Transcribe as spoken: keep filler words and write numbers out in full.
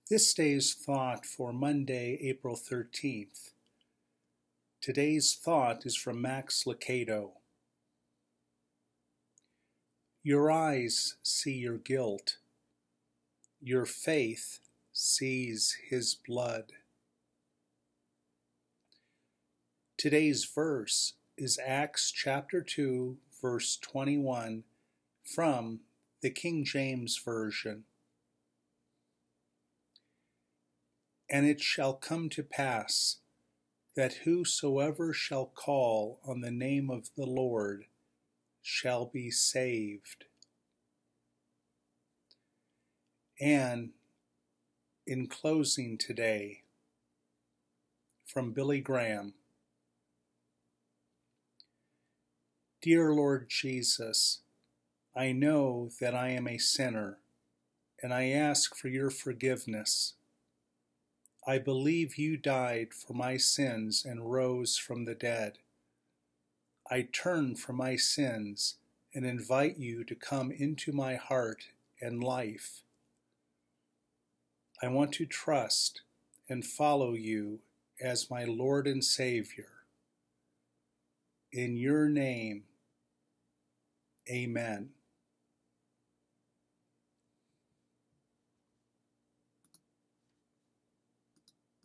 This day's thought for Monday, April thirteenth. Today's thought is from Max Lucado. Your eyes see your guilt. Your faith sees his blood. Today's verse is Acts chapter two, verse twenty-one from the King James Version. And it shall come to pass that whosoever shall call on the name of the Lord shall be saved. And in closing today, from Billy Graham, Dear Lord Jesus, I know that I am a sinner, and I ask for your forgiveness. I believe you died for my sins and rose from the dead. I turn from my sins and invite you to come into my heart and life. I want to trust and follow you as my Lord and Savior. In your name, amen.